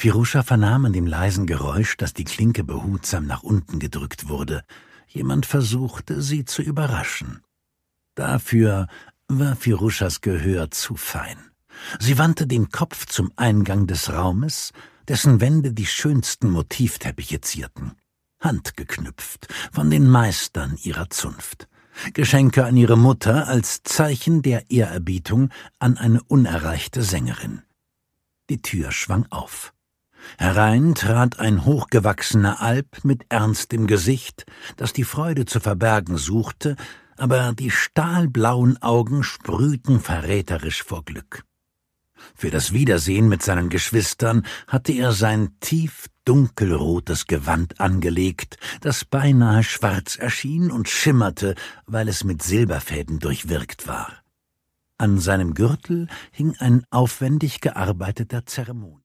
Firuscha vernahm an dem leisen Geräusch, dass die Klinke behutsam nach unten gedrückt wurde. Jemand versuchte, sie zu überraschen. Dafür war Firuschas Gehör zu fein. Sie wandte den Kopf zum Eingang des Raumes, dessen Wände die schönsten Motivteppiche zierten. Handgeknüpft von den Meistern ihrer Zunft. Geschenke an ihre Mutter als Zeichen der Ehrerbietung an eine unerreichte Sängerin. Die Tür schwang auf. Herein trat ein hochgewachsener Alp mit ernstem Gesicht, das die Freude zu verbergen suchte, aber die stahlblauen Augen sprühten verräterisch vor Glück. Für das Wiedersehen mit seinen Geschwistern hatte er sein tief dunkelrotes Gewand angelegt, das beinahe schwarz erschien und schimmerte, weil es mit Silberfäden durchwirkt war. An seinem Gürtel hing ein aufwendig gearbeiteter Zeremonienring.